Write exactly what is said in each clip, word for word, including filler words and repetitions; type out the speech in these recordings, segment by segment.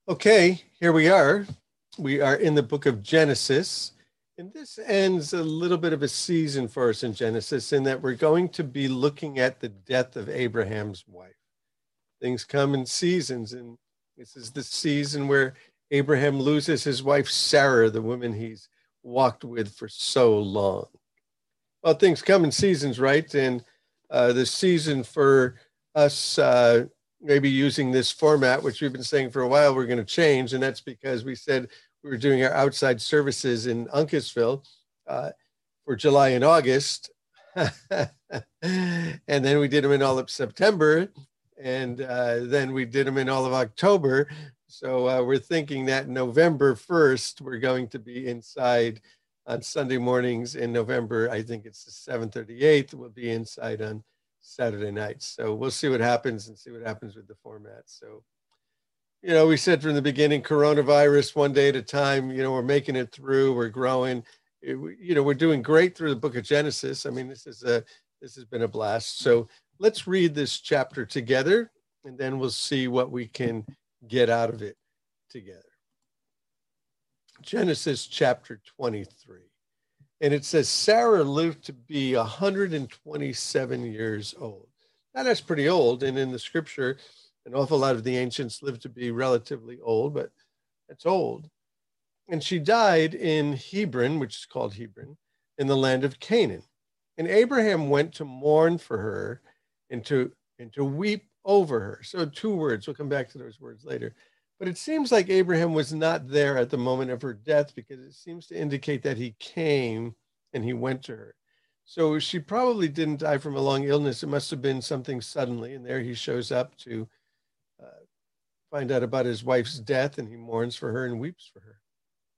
Okay, here we are. We are in the book of Genesis, and this ends a little bit of a season for us in Genesis in that we're going to be looking at the death of Abraham's wife. Things come in seasons, and this is the season where Abraham loses his wife, Sarah, the woman he's walked with for so long. Well, things come in seasons, right? And uh, the season for us uh, maybe using this format, which we've been saying for a while, we're going to change. And that's because we said we were doing our outside services in Uncasville uh, for July and August. And then we did them in all of September. And uh, then we did them in all of October. So uh, we're thinking that November first, we're going to be inside on Sunday mornings in November. I think it's the seventh or the eighth. We'll be inside on Saturday nights. So we'll see what happens and see what happens with the format. So, you know, we said from the beginning, coronavirus one day at a time, you know, we're making it through, we're growing, it, you know, we're doing great through the book of Genesis. I mean, this is a, this has been a blast. So let's read this chapter together and then we'll see what we can get out of it together. Genesis chapter twenty-three. And it says, Sarah lived to be one hundred twenty-seven years old. Now, that's pretty old. And in the scripture, an awful lot of the ancients lived to be relatively old, but that's old. And she died in Hebron, which is called Hebron, in the land of Canaan. And Abraham went to mourn for her and to, and to weep over her. So two words. We'll come back to those words later. But it seems like Abraham was not there at the moment of her death because it seems to indicate that he came and he went to her. So she probably didn't die from a long illness. It must have been something suddenly. And there he shows up to uh, find out about his wife's death, and he mourns for her and weeps for her.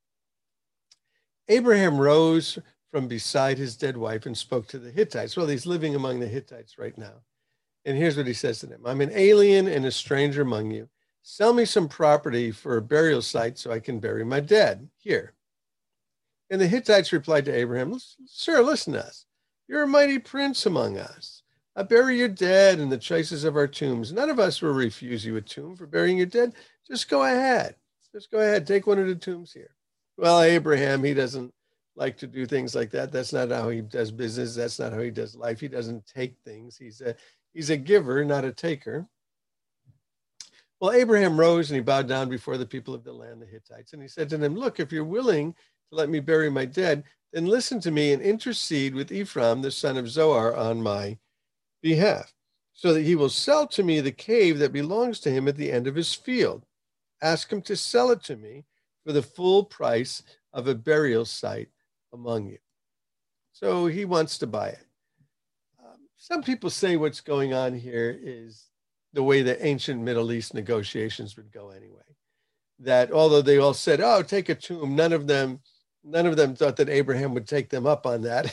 Abraham rose from beside his dead wife and spoke to the Hittites. Well, he's living among the Hittites right now. And here's what he says to them. I'm an alien and a stranger among you. Sell me some property for a burial site so I can bury my dead here. And the Hittites replied to Abraham, Sir, listen to us. You're a mighty prince among us. I bury your dead in the choicest of our tombs. None of us will refuse you a tomb for burying your dead. Just go ahead. Just go ahead. Take one of the tombs here. Well, Abraham, he doesn't like to do things like that. That's not how he does business. That's not how he does life. He doesn't take things. He's a, he's a giver, not a taker. Well, Abraham rose and he bowed down before the people of the land, the Hittites, and he said to them, look, if you're willing to let me bury my dead, then listen to me and intercede with Ephraim, the son of Zohar, on my behalf, so that he will sell to me the cave that belongs to him at the end of his field. Ask him to sell it to me for the full price of a burial site among you. So he wants to buy it. Um, some people say what's going on here is the way the ancient Middle East negotiations would go anyway. That although they all said, oh, take a tomb, none of them, none of them thought that Abraham would take them up on that.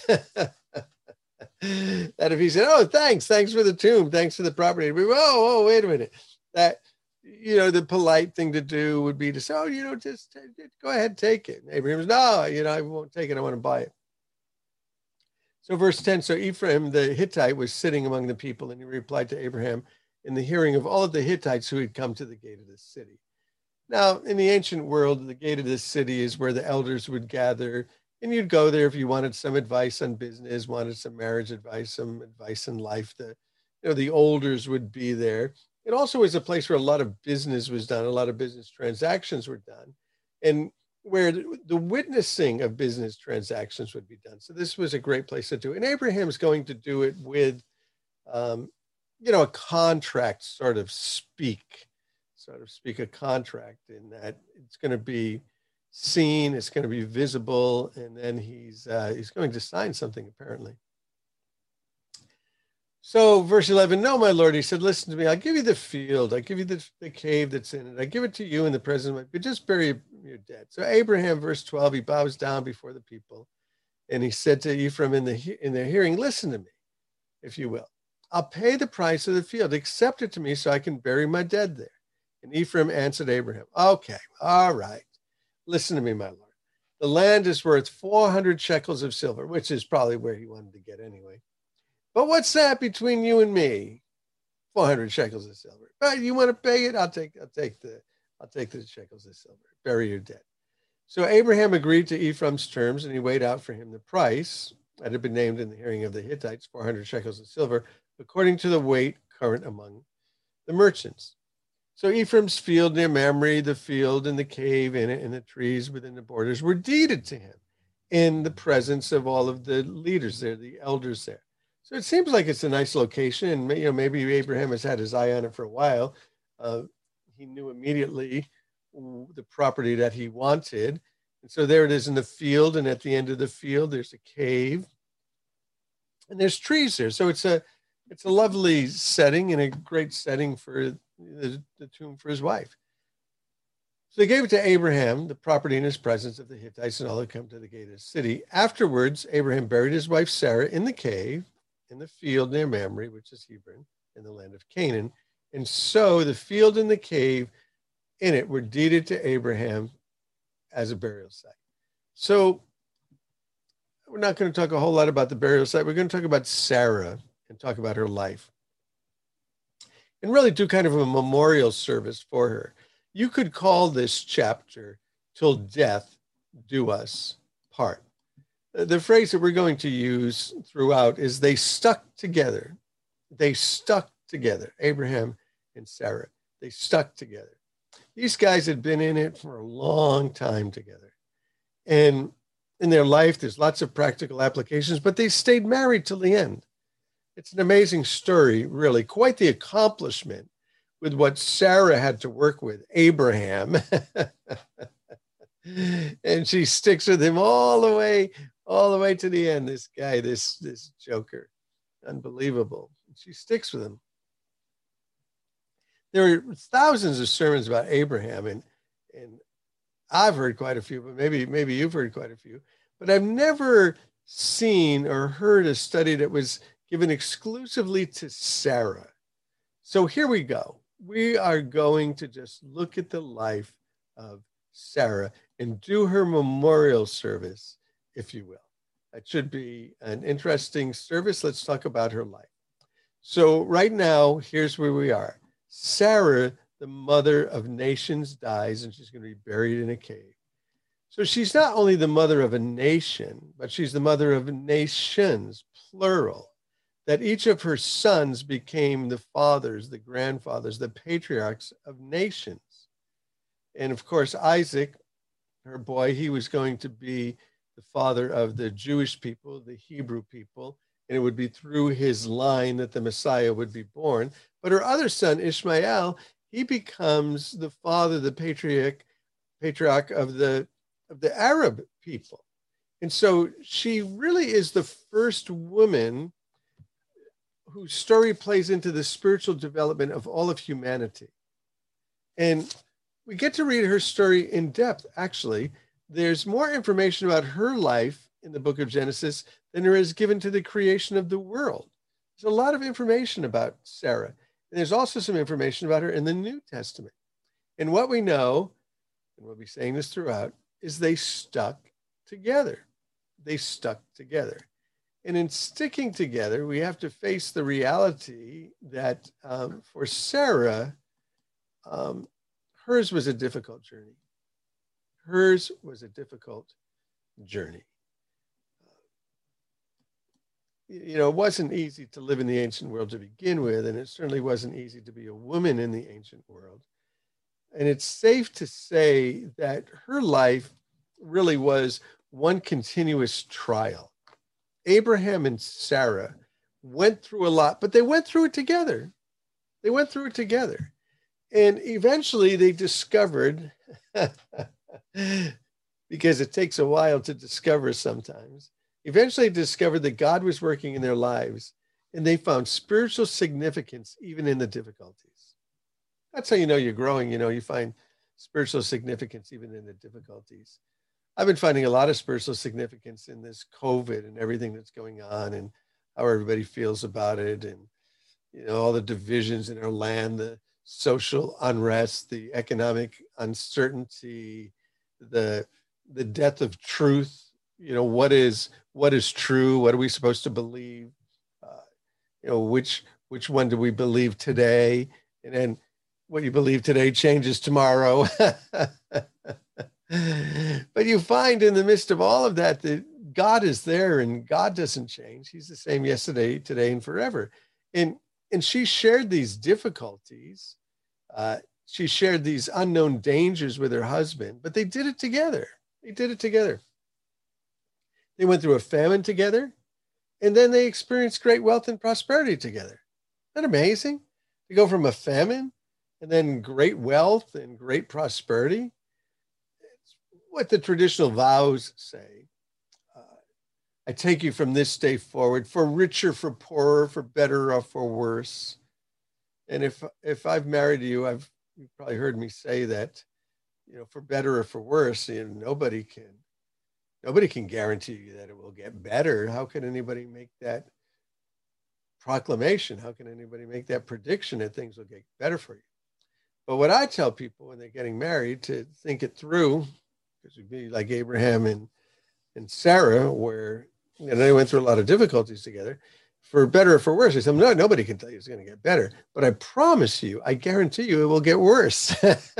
That if he said, oh, thanks, thanks for the tomb, thanks for the property. We, oh, oh, wait a minute. That, you know, the polite thing to do would be to say, oh, you know, just, just go ahead, take it. And Abraham says, no, you know, I won't take it. I want to buy it. So verse ten, so Ephraim, the Hittite, was sitting among the people, and he replied to Abraham, in the hearing of all of the Hittites who had come to the gate of the city. Now, in the ancient world, the gate of the city is where the elders would gather, and you'd go there if you wanted some advice on business, wanted some marriage advice, some advice in life. The, you know, the elders would be there. It also was a place where a lot of business was done, a lot of business transactions were done, and where the witnessing of business transactions would be done. So this was a great place to do it. And Abraham's going to do it with um, you know, a contract, sort of speak, sort of speak a contract in that it's going to be seen, it's going to be visible, and then he's uh, he's going to sign something apparently. So verse eleven, no, my Lord, he said, listen to me, I'll give you the field, I'll give you the, the cave that's in it, I give it to you in the presence of my, but just bury your dead. So Abraham, verse twelve, he bows down before the people, and he said to Ephraim in the in their hearing, listen to me, if you will. I'll pay the price of the field. Accept it to me so I can bury my dead there. And Ephraim answered Abraham, okay, all right. Listen to me, my Lord. The land is worth four hundred shekels of silver, which is probably where he wanted to get anyway. But what's that between you and me? four hundred shekels of silver. Right, you want to pay it? I'll take, I'll take the, I'll take the shekels of silver. Bury your dead. So Abraham agreed to Ephraim's terms, and he weighed out for him the price that had been named in the hearing of the Hittites, four hundred shekels of silver, according to the weight current among the merchants. So Ephraim's field near Mamre, the field and the cave in it, and the trees within the borders were deeded to him in the presence of all of the leaders there, the elders there. So it seems like it's a nice location, and you know maybe Abraham has had his eye on it for a while. Uh, he knew immediately the property that he wanted, and so there it is in the field. And at the end of the field, there's a cave, and there's trees there. So it's a it's a lovely setting and a great setting for the, the tomb for his wife. So they gave it to Abraham, the property in his presence of the Hittites and all that come to the gate of the city. Afterwards, Abraham buried his wife Sarah in the cave, in the field near Mamre, which is Hebron, in the land of Canaan. And so the field and the cave in it were deeded to Abraham as a burial site. So we're not going to talk a whole lot about the burial site. We're going to talk about Sarah and talk about her life and really do kind of a memorial service for her. You could call this chapter, "Till Death Do Us Part." The phrase that we're going to use throughout is "they stuck together." They stuck together, Abraham and Sarah. They stuck together. These guys had been in it for a long time together. And in their life, there's lots of practical applications, but they stayed married till the end. It's an amazing story, really, quite the accomplishment with what Sarah had to work with, Abraham. And she sticks with him all the way, all the way to the end. This guy, this, this joker, unbelievable. She sticks with him. There are thousands of sermons about Abraham, and, and I've heard quite a few, but maybe, maybe you've heard quite a few, but I've never seen or heard a study that was given exclusively to Sarah. So here we go. We are going to just look at the life of Sarah and do her memorial service, if you will. That should be an interesting service. Let's talk about her life. So right now, here's where we are. Sarah, the mother of nations, dies, and she's going to be buried in a cave. So she's not only the mother of a nation, but she's the mother of nations, plural. That each of her sons became the fathers, the grandfathers, the patriarchs of nations. And of course, Isaac, her boy, he was going to be the father of the Jewish people, the Hebrew people, and it would be through his line that the Messiah would be born. But her other son, Ishmael, he becomes the father, the patriarch, patriarch of the, of the Arab people. And so she really is the first woman whose story plays into the spiritual development of all of humanity. And we get to read her story in depth, actually. There's more information about her life in the book of Genesis than there is given to the creation of the world. There's a lot of information about Sarah. And there's also some information about her in the New Testament. And what we know, and we'll be saying this throughout, is they stuck together. They stuck together. And in sticking together, we have to face the reality that um, for Sarah, um, hers was a difficult journey. Hers was a difficult journey. You know, it wasn't easy to live in the ancient world to begin with, and it certainly wasn't easy to be a woman in the ancient world. And it's safe to say that her life really was one continuous trial. Abraham and Sarah went through a lot, but they went through it together. They went through it together. And eventually they discovered, because it takes a while to discover sometimes, eventually discovered that God was working in their lives, and they found spiritual significance even in the difficulties. That's how you know you're growing. You know, you find spiritual significance even in the difficulties. I've been finding a lot of spiritual significance in this COVID and everything that's going on and how everybody feels about it, and, you know, all the divisions in our land, the social unrest, the economic uncertainty, the, the death of truth. You know, what is, what is true? What are we supposed to believe? Uh, you know, which, which one do we believe today? And then what you believe today changes tomorrow. But you find in the midst of all of that, that God is there and God doesn't change. He's the same yesterday, today, and forever. And, and she shared these difficulties. Uh, she shared these unknown dangers with her husband, but they did it together. They did it together. They went through a famine together, and then they experienced great wealth and prosperity together. Isn't that amazing? To go from a famine and then great wealth and great prosperity. It's what the traditional vows say. Uh, I take you from this day forward, for richer, for poorer, for better, or for worse. And if if I've married you, I've you've probably heard me say that, you know, for better or for worse, you know, nobody can nobody can guarantee you that it will get better. How can anybody make that proclamation? How can anybody make that prediction that things will get better for you? But what I tell people when they're getting married, to think it through, because we'd be like Abraham and, and Sarah, where, you know, they went through a lot of difficulties together. For better or for worse, I said, no, nobody can tell you it's going to get better. But I promise you, I guarantee you it will get worse.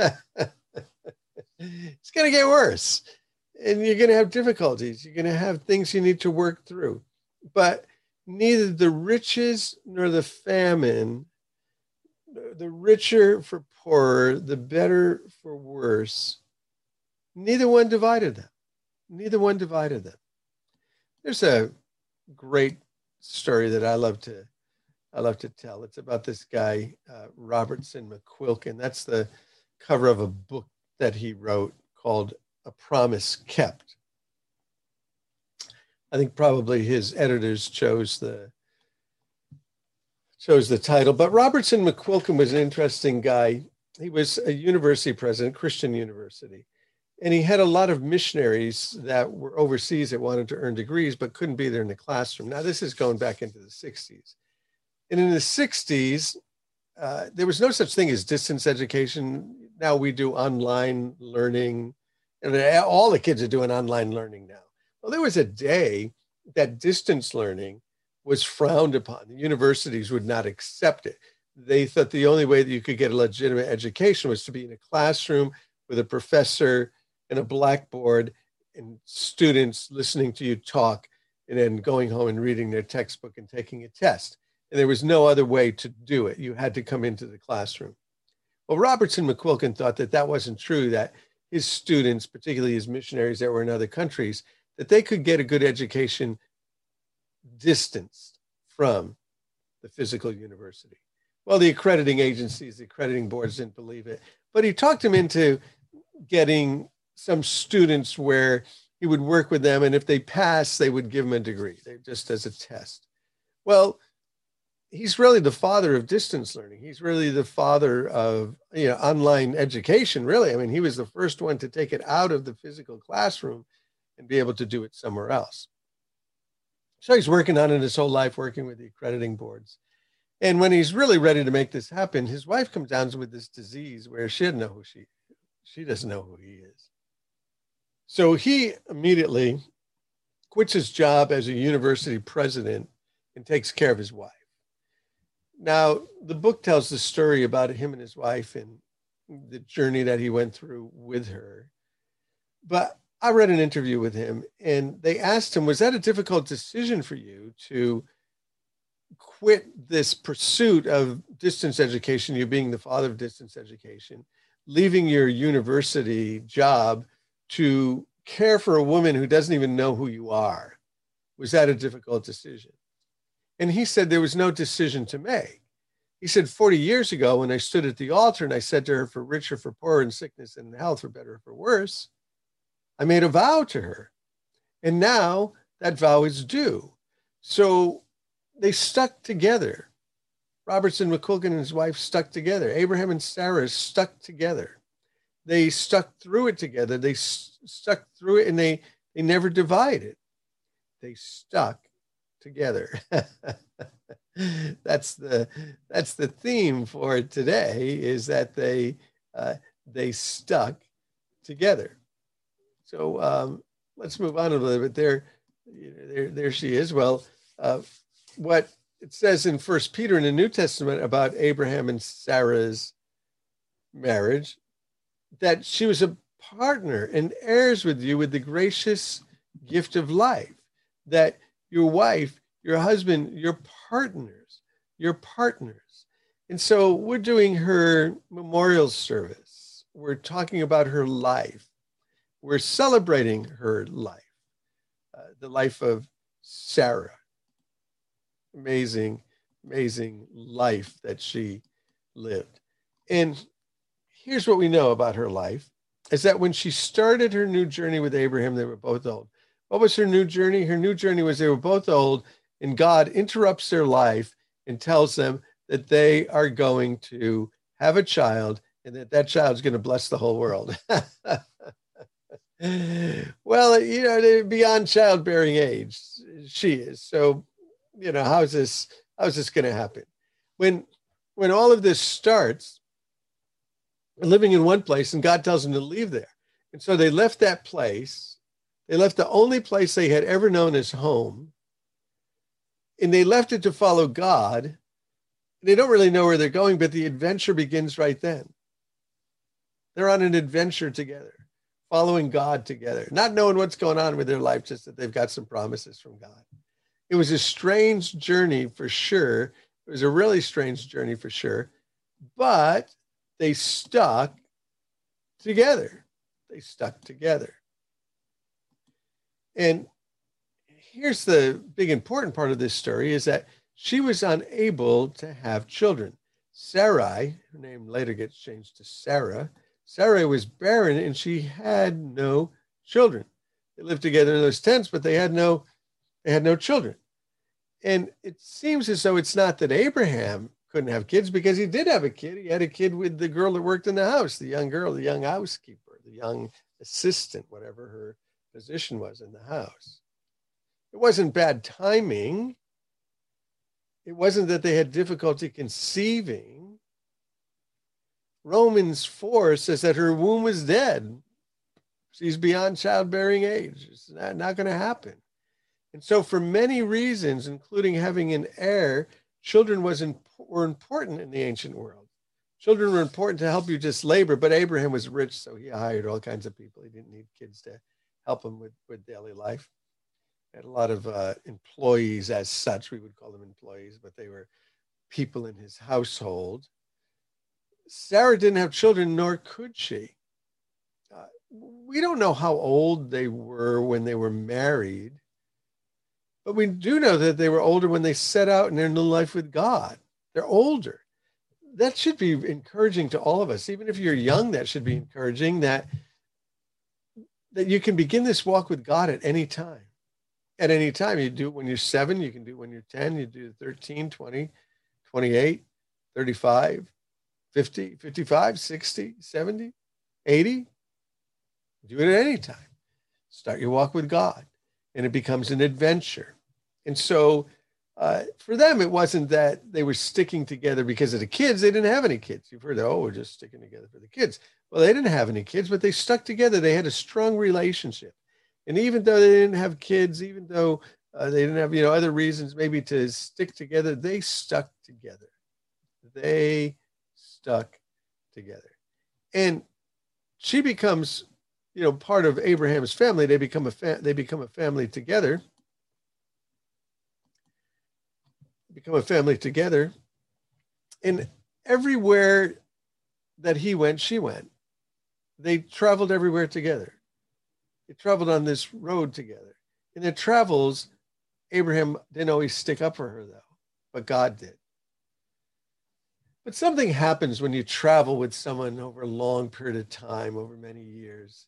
It's going to get worse. And you're going to have difficulties. You're going to have things you need to work through. But neither the riches nor the famine, the richer for poorer, the better for worse, neither one divided them. Neither one divided them. There's a great story that I love to I love to tell. It's about this guy, uh, Robertson McQuilkin. That's the cover of a book that he wrote called A Promise Kept. I think probably his editors chose the chose the title, but Robertson McQuilkin was an interesting guy. He was a university president, Christian university, and he had a lot of missionaries that were overseas that wanted to earn degrees but couldn't be there in the classroom. Now, this is going back into the sixties. And in the sixties, uh, there was no such thing as distance education. Now we do online learning, and all the kids are doing online learning now. Well, there was a day that distance learning was frowned upon. The universities would not accept it. They thought the only way that you could get a legitimate education was to be in a classroom with a professor and a blackboard and students listening to you talk and then going home and reading their textbook and taking a test. And there was no other way to do it. You had to come into the classroom. Well, Robertson McQuilkin thought that that wasn't true, that his students, particularly his missionaries that were in other countries, that they could get a good education distanced from the physical university. Well, the accrediting agencies, the accrediting boards didn't believe it, but he talked him into getting some students where he would work with them, and if they passed, they would give him a degree, just as a test. Well, he's really the father of distance learning. He's really the father of, you know, online education, really. I mean, he was the first one to take it out of the physical classroom and be able to do it somewhere else. So he's working on it his whole life, working with the accrediting boards. And when he's really ready to make this happen, his wife comes down with this disease where she doesn't know who she, she doesn't know who he is. So he immediately quits his job as a university president and takes care of his wife. Now, the book tells the story about him and his wife and the journey that he went through with her. But I read an interview with him, and they asked him, was that a difficult decision for you to quit this pursuit of distance education, you being the father of distance education, leaving your university job to care for a woman who doesn't even know who you are? Was that a difficult decision? And he said there was no decision to make. He said, forty years ago, when I stood at the altar and I said to her, for richer, for poorer, in sickness and in health, for better, for worse, I made a vow to her. And now that vow is due. So they stuck together. Robertson McQuilkin and his wife stuck together. Abraham and Sarah stuck together. They stuck through it together. They st- stuck through it, and they, they never divided. They stuck together. that's the that's the theme for today, is that they uh, they stuck together. So um, let's move on a little bit. There, there, there she is. Well, uh, what it says in First Peter in the New Testament about Abraham and Sarah's marriage, that she was a partner and heirs with you with the gracious gift of life, that your wife, your husband, your partners, your partners. And so we're doing her memorial service. We're talking about her life. We're celebrating her life, uh, the life of Sarah. Amazing, amazing life that she lived. And here's what we know about her life, is that when she started her new journey with Abraham, they were both old. What was her new journey? Her new journey was they were both old, and God interrupts their life and tells them that they are going to have a child and that that child's going to bless the whole world. Well, you know, they're beyond childbearing age, she is. So, you know, how's this, how's this going to happen? When, when all of this starts, living in one place, and God tells them to leave there. And so they left that place. They left the only place they had ever known as home. And they left it to follow God. They don't really know where they're going, but the adventure begins right then. They're on an adventure together, following God together, not knowing what's going on with their life, just that they've got some promises from God. It was a strange journey for sure. It was a really strange journey for sure, but they stuck together. They stuck together. And here's the big important part of this story, is that she was unable to have children. Sarai, her name later gets changed to Sarah, Sarai was barren and she had no children. They lived together in those tents, but they had no, they had no children. And it seems as though it's not that Abraham couldn't have kids, because he did have a kid. He had a kid with the girl that worked in the house, the young girl, the young housekeeper, the young assistant, whatever her position was in the house. It wasn't bad timing. It wasn't that they had difficulty conceiving. Romans four says that her womb was dead. She's beyond childbearing age. It's not, not going to happen. And so for many reasons, including having an heir, children was in, were important in the ancient world. Children were important to help you just labor, but Abraham was rich, so he hired all kinds of people. He didn't need kids to help him with, with daily life. He had a lot of uh, employees as such. We would call them employees, but they were people in his household. Sarah didn't have children, nor could she. Uh, we don't know how old they were when they were married, but we do know that they were older when they set out in their new life with God. They're older. That should be encouraging to all of us. Even if you're young, that should be encouraging, that, that you can begin this walk with God at any time. At any time. You do it when you're seven, you can do it when you're ten, you do thirteen, twenty, twenty-eight, thirty-five, fifty, fifty-five, sixty, seventy, eighty. Do it at any time. Start your walk with God, and it becomes an adventure. And so uh, for them, it wasn't that they were sticking together because of the kids. They didn't have any kids. You've heard that, oh, we're just sticking together for the kids. Well, they didn't have any kids, but they stuck together. They had a strong relationship. And even though they didn't have kids, even though uh, they didn't have, you know, other reasons maybe to stick together, they stuck together. They stuck together. And she becomes, you know, part of Abraham's family. They become a fa- they become a family together. Become a family together. And everywhere that he went, she went. They traveled everywhere together. They traveled on this road together. In their travels, Abraham didn't always stick up for her, though, but God did. But something happens when you travel with someone over a long period of time, over many years.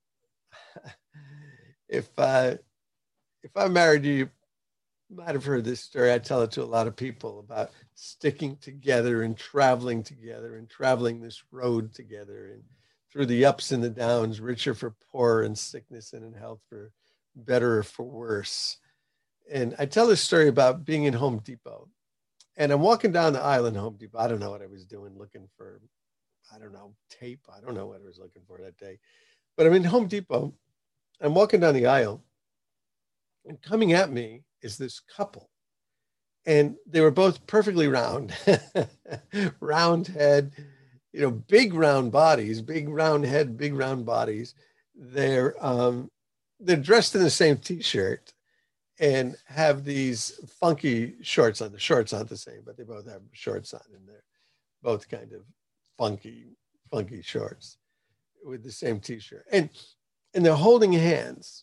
if uh, if I married you, you might have heard this story. I tell it to a lot of people about sticking together and traveling together and traveling this road together and through the ups and the downs, richer for poorer, and sickness and in health, for better or for worse. And I tell this story about being in Home Depot. And I'm walking down the aisle in Home Depot. I don't know what I was doing, looking for, I don't know, tape. I don't know what I was looking for that day. But I'm in Home Depot. I'm walking down the aisle. And coming at me is this couple. And they were both perfectly round. Round head, you know, big round bodies, big round head, big round bodies. They're um, they're dressed in the same t-shirt and have these funky shorts on. The shorts aren't the same, but they both have shorts on, and they're both kind of funky, funky shorts with the same t-shirt. And and they're holding hands.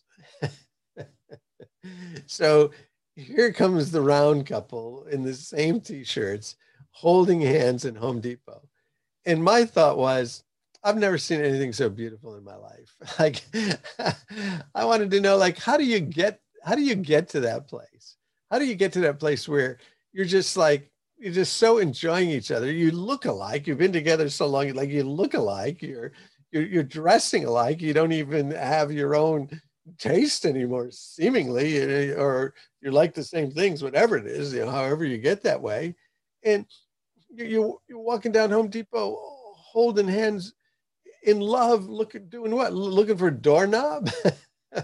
So here comes the round couple in the same t-shirts holding hands in Home Depot. And my thought was, I've never seen anything so beautiful in my life. Like, I wanted to know, like, how do you get, how do you get to that place? How do you get to that place where you're just like, you're just so enjoying each other. You look alike. You've been together so long, like you look alike. You're, you're, you're dressing alike. You don't even have your own taste anymore, seemingly, or you like the same things, whatever it is, you know, however you get that way. And you, you're walking down Home Depot, holding hands in love, looking, doing what? Looking for a doorknob? How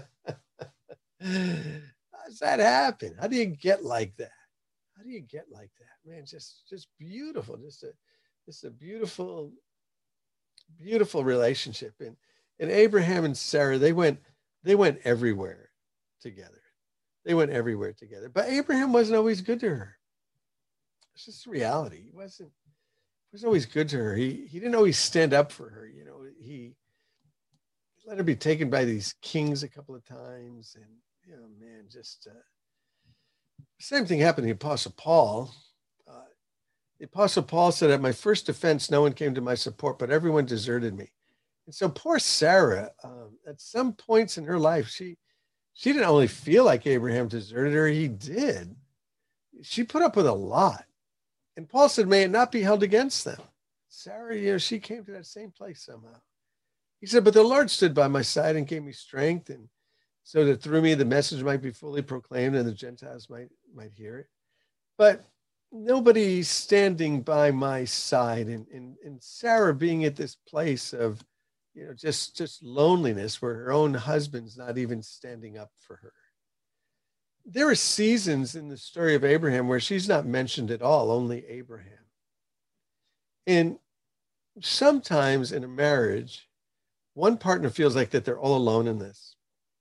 does that happen? How do you get like that? How do you get like that? Man, just, just beautiful. Just a, just a beautiful, beautiful relationship. And, and Abraham and Sarah, they went, they went everywhere together. They went everywhere together. But Abraham wasn't always good to her. It's just reality. He wasn't, he wasn't always good to her. He, he didn't always stand up for her. You know, he let her be taken by these kings a couple of times. And, you know, man, just, uh, same thing happened to the Apostle Paul. Uh, the Apostle Paul said, at my first defense, no one came to my support, but everyone deserted me. And so poor Sarah, um, at some points in her life, she, she didn't only feel like Abraham deserted her, he did. She put up with a lot. And Paul said, may it not be held against them. Sarah, you know, she came to that same place somehow. He said, but the Lord stood by my side and gave me strength, and so that through me the message might be fully proclaimed and the Gentiles might, might hear it. But nobody standing by my side, and, and, and Sarah being at this place of, you know, just, just loneliness where her own husband's not even standing up for her. There are seasons in the story of Abraham where she's not mentioned at all, only Abraham. And sometimes in a marriage, one partner feels like that they're all alone in this.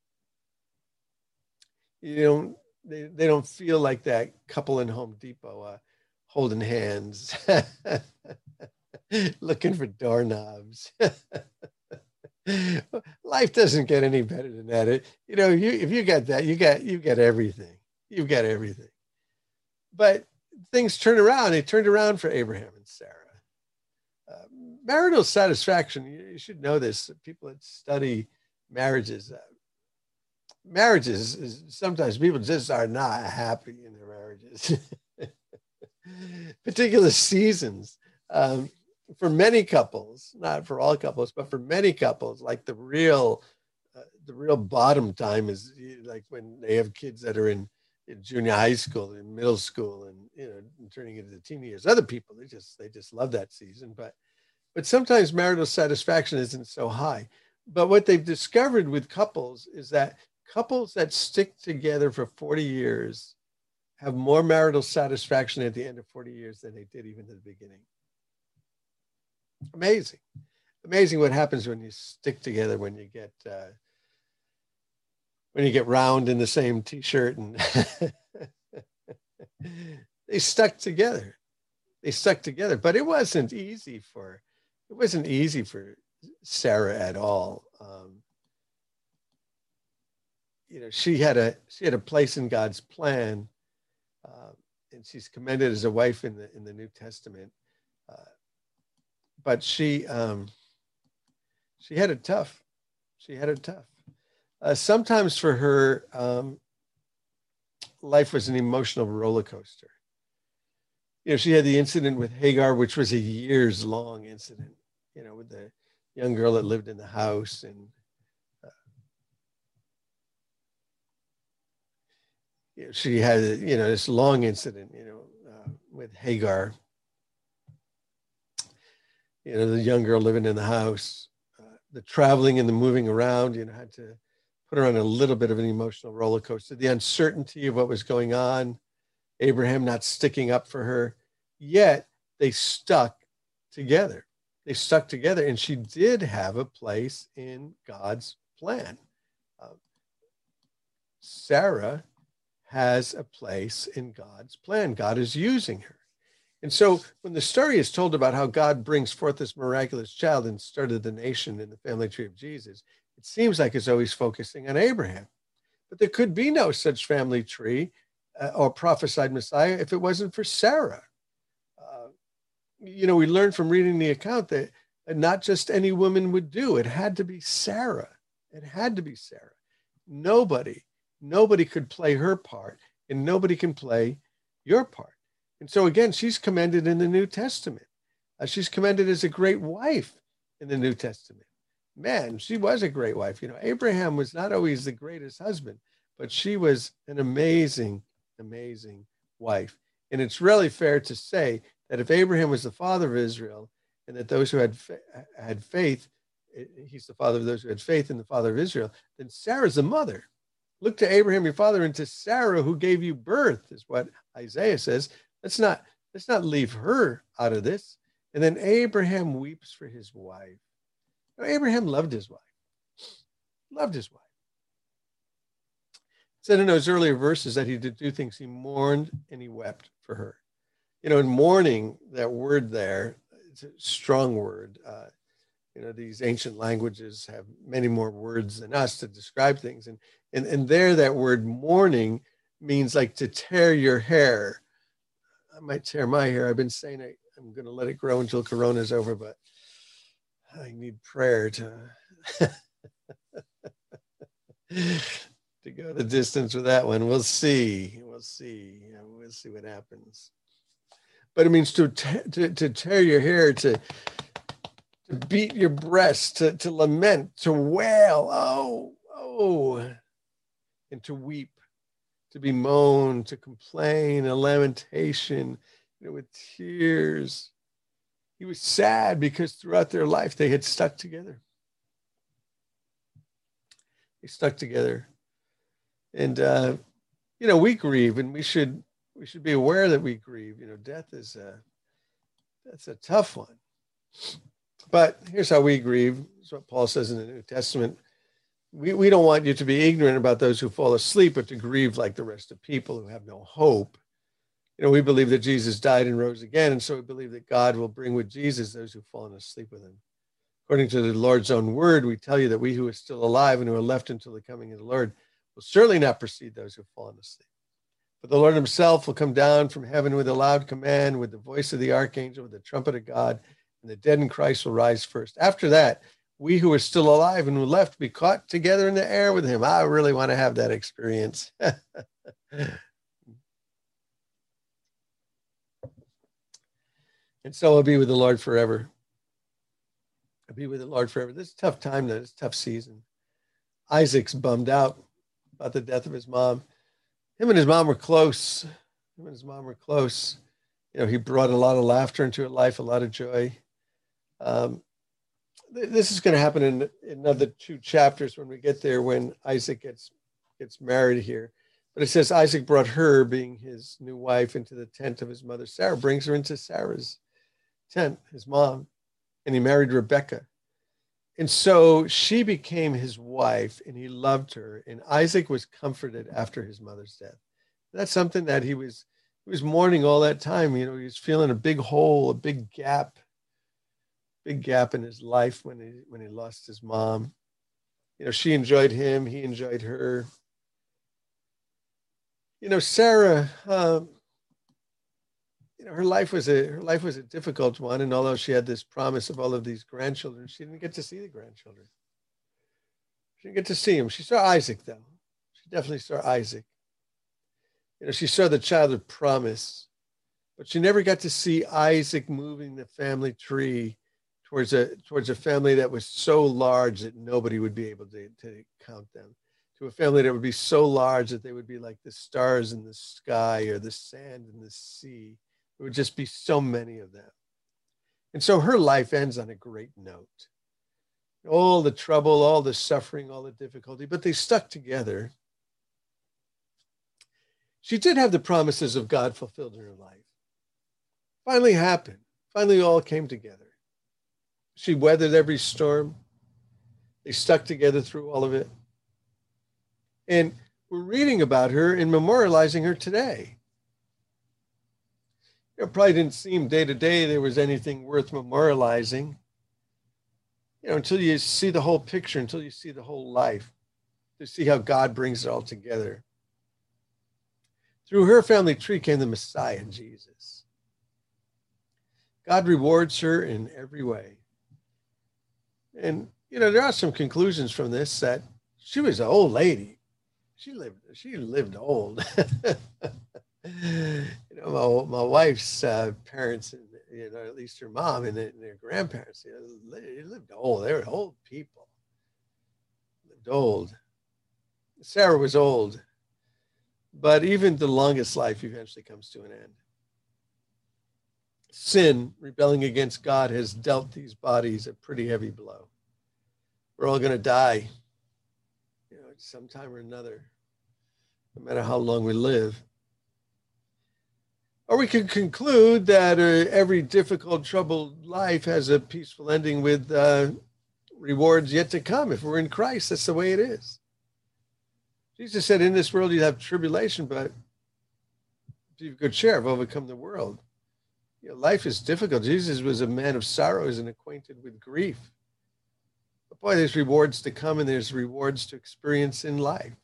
You don't, they, they don't feel like that couple in Home Depot uh, holding hands, looking for doorknobs. Life doesn't get any better than that. It, you know, you, if you got that, you got, you got everything. You've got everything. But things turn around. They turned around for Abraham and Sarah. Uh, marital satisfaction, you, you should know this. People that study marriages, uh, marriages, is, sometimes people just are not happy in their marriages. Particular seasons. Um, for many couples, not for all couples, but for many couples, like the real, uh, the real bottom time is like when they have kids that are in, in junior high school, in middle school, and, you know, turning into the teen years. Other people, they just, they just love that season. But, but sometimes marital satisfaction isn't so high. But what they've discovered with couples is that couples that stick together for forty years have more marital satisfaction at the end of forty years than they did even at the beginning. Amazing. Amazing what happens when you stick together, when you get, uh, when you get round in the same t-shirt, and they stuck together. They stuck together, but it wasn't easy for, it wasn't easy for Sarah at all. Um, you know, she had a, she had a place in God's plan, uh, and she's commended as a wife in the, in the New Testament. Uh, But she, um, she had it tough. She had it tough. Uh, sometimes for her, um, life was an emotional roller coaster. You know, she had the incident with Hagar, which was a years long incident, you know, with the young girl that lived in the house. And uh, you know, she had, you know, this long incident, you know, uh, with Hagar. You know, the young girl living in the house, uh, the traveling and the moving around, you know, had to put her on a little bit of an emotional roller coaster. The uncertainty of what was going on, Abraham not sticking up for her, yet they stuck together. they stuck together, and she did have a place in God's plan. Uh, Sarah has a place in God's plan. God is using her. And so when the story is told about how God brings forth this miraculous child and started the nation in the family tree of Jesus, it seems like it's always focusing on Abraham. But there could be no such family tree uh, or prophesied Messiah if it wasn't for Sarah. Uh, you know, we learned from reading the account that not just any woman would do. It had to be Sarah. It had to be Sarah. Nobody, nobody could play her part, and nobody can play your part. And so again, she's commended in the New Testament. Uh, she's commended as a great wife in the New Testament. Man, she was a great wife. You know, Abraham was not always the greatest husband, but she was an amazing, amazing wife. And it's really fair to say that if Abraham was the father of Israel, and that those who had had faith, he's the father of those who had faith and the father of Israel, then Sarah's the mother. Look to Abraham, your father, and to Sarah, who gave you birth, is what Isaiah says. Let's not, let's not leave her out of this. And then Abraham weeps for his wife. Now, Abraham loved his wife, loved his wife. It said in those earlier verses that he did two things. He mourned and he wept for her. You know, in mourning, that word there, it's a strong word. Uh, you know, these ancient languages have many more words than us to describe things. And, and, and there, that word mourning means like to tear your hair. I might tear my hair. I've been saying I, I'm going to let it grow until Corona's over, but I need prayer to, to go the distance with that one. We'll see. We'll see. Yeah, we'll see what happens. But it means to, to, to tear your hair, to, to beat your breast, to, to lament, to wail, oh, oh, and to weep, to bemoan, to complain, a lamentation, you know, with tears. He was sad because throughout their life they had stuck together. They stuck together. And, uh, you know, we grieve, and we should we should be aware that we grieve. You know, death is a, that's a tough one. But here's how we grieve. That's what Paul says in the New Testament. We, we don't want you to be ignorant about those who fall asleep, but to grieve like the rest of people who have no hope. You know, we believe that Jesus died and rose again, and so we believe that God will bring with Jesus those who've fallen asleep with him. According to the Lord's own word, we tell you that we who are still alive and who are left until the coming of the Lord will certainly not precede those who've fallen asleep. But the Lord himself will come down from heaven with a loud command, with the voice of the archangel, with the trumpet of God, and the dead in Christ will rise first. After that, we who are still alive and who are left be caught together in the air with him. I really want to have that experience. And so I'll be with the Lord forever. I'll be with the Lord forever. This is a tough time, though. It's a tough season. Isaac's bummed out about the death of his mom. Him and his mom were close. Him and his mom were close. You know, he brought a lot of laughter into her life, a lot of joy. Um, th- this is going to happen in, in another two chapters when we get there, when Isaac gets gets married here. But it says Isaac brought her, being his new wife, into the tent of his mother Sarah, brings her into Sarah's tent, his mom, and he married Rebekah. And so she became his wife, and he loved her. And Isaac was comforted after his mother's death. That's something that he was he was mourning all that time. You know, he was feeling a big hole, a big gap, big gap in his life when he when he lost his mom. You know, she enjoyed him, he enjoyed her. You know, Sarah, um, you know, her life was a her life was a difficult one, and although she had this promise of all of these grandchildren, she didn't get to see the grandchildren. She didn't get to see him. She saw Isaac, though. She definitely saw Isaac. You know, she saw the child of promise, but she never got to see Isaac moving the family tree towards a towards a family that was so large that nobody would be able to, to count them. To a family that would be so large that they would be like the stars in the sky or the sand in the sea. There would just be so many of them. And so her life ends on a great note. All the trouble, all the suffering, all the difficulty, but they stuck together. She did have the promises of God fulfilled in her life. Finally happened. Finally all came together. She weathered every storm. They stuck together through all of it. And we're reading about her and memorializing her today. It probably didn't seem day to day there was anything worth memorializing, you know, until you see the whole picture, until you see the whole life, to see how God brings it all together. Through her family tree came the Messiah, Jesus. God rewards her in every way. And, you know, there are some conclusions from this that she was an old lady. She lived, she lived old. You know, my, my wife's uh, parents, and you know, at least her mom and, and their grandparents, you know, they lived old. They were old people. Lived old. Sarah was old, but even the longest life eventually comes to an end. Sin, rebelling against God, has dealt these bodies a pretty heavy blow. We're all going to die, you know, sometime or another, no matter how long we live. Or we can conclude that uh, every difficult, troubled life has a peaceful ending with uh, rewards yet to come. If we're in Christ, that's the way it is. Jesus said, in this world you have tribulation, but if you've good share, have overcome the world. You know, life is difficult. Jesus was a man of sorrows and acquainted with grief. But boy, there's rewards to come, and there's rewards to experience in life.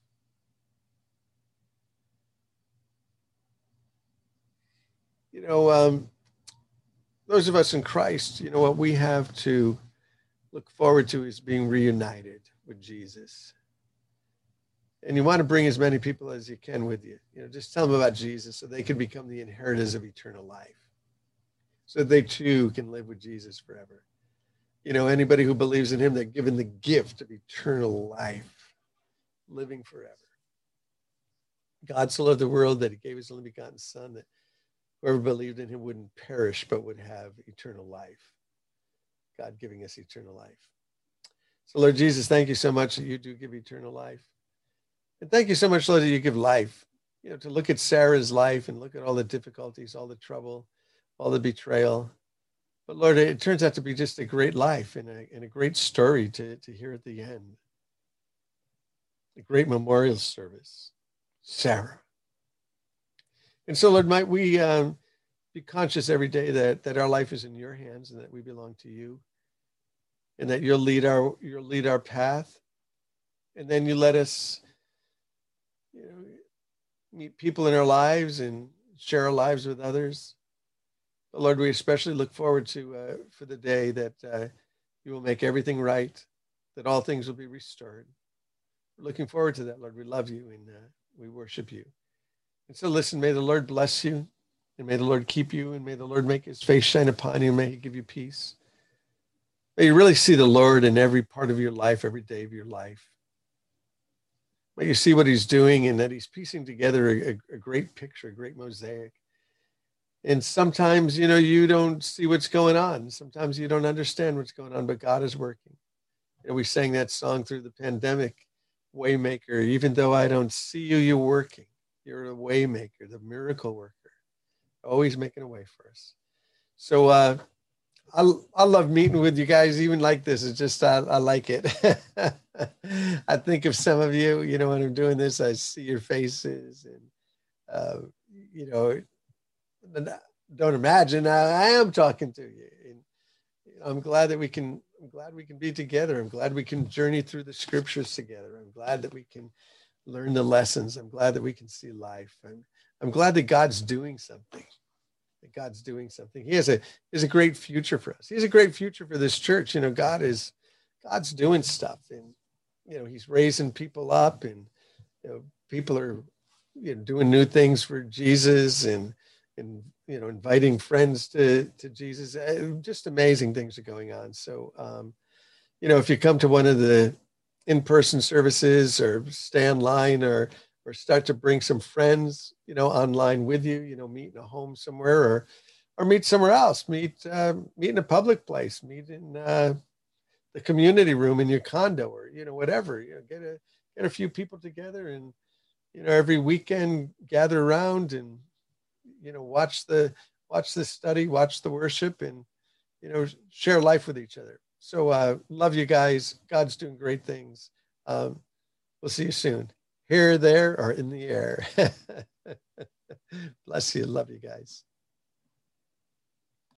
You know, um, those of us in Christ, you know, what we have to look forward to is being reunited with Jesus. And you want to bring as many people as you can with you. You know, just tell them about Jesus so they can become the inheritors of eternal life. So they too can live with Jesus forever. You know, anybody who believes in him, they're given the gift of eternal life, living forever. God so loved the world that he gave his only begotten son, that whoever believed in him wouldn't perish, but would have eternal life. God giving us eternal life. So Lord Jesus, thank you so much that you do give eternal life. And thank you so much, Lord, that you give life. You know, to look at Sarah's life and look at all the difficulties, all the trouble, all the betrayal. But Lord, it turns out to be just a great life and a, and a great story to, to hear at the end. A great memorial service. Sarah. And so, Lord, might we um, be conscious every day that, that our life is in your hands and that we belong to you, and that you'll lead our you'll lead our path, and then you let us, you know, meet people in our lives and share our lives with others. But Lord, we especially look forward to uh, for the day that uh, you will make everything right, that all things will be restored. We're looking forward to that, Lord. We love you and uh, we worship you. And so listen, may the Lord bless you, and may the Lord keep you, and may the Lord make his face shine upon you, and may he give you peace. May you really see the Lord in every part of your life, every day of your life. May you see what he's doing, and that he's piecing together a, a great picture, a great mosaic. And sometimes, you know, you don't see what's going on. Sometimes you don't understand what's going on, but God is working. And we sang that song through the pandemic, Waymaker. Even though I don't see you, you're working. You're a way maker, the miracle worker, always making a way for us. So uh, I, I love meeting with you guys, even like this. It's just, I, I like it. I think of some of you, you know, when I'm doing this, I see your faces and, uh, you know, don't imagine I, I am talking to you. And you know, I'm glad that we can, I'm glad we can be together. I'm glad we can journey through the scriptures together. I'm glad that we can learn the lessons. I'm glad that we can see life. I'm, I'm glad that God's doing something, that God's doing something. He has a, he has a great future for us. He has a great future for this church. You know, God is, God's doing stuff, and, you know, he's raising people up, and, you know, people are, you know, doing new things for Jesus, and, and, you know, inviting friends to, to Jesus. Just amazing things are going on. So, um, you know, if you come to one of the in-person services, or stay online, or or start to bring some friends, you know, online with you, you know, meet in a home somewhere, or or meet somewhere else, meet uh, meet in a public place, meet in uh, the community room in your condo, or, you know, whatever, you know, get a get a few people together, and, you know, every weekend gather around and, you know, watch the watch the study, watch the worship, and, you know, share life with each other. So uh, love you guys. God's doing great things. Um, we'll see you soon. Here, there, or in the air. Bless you. Love you guys.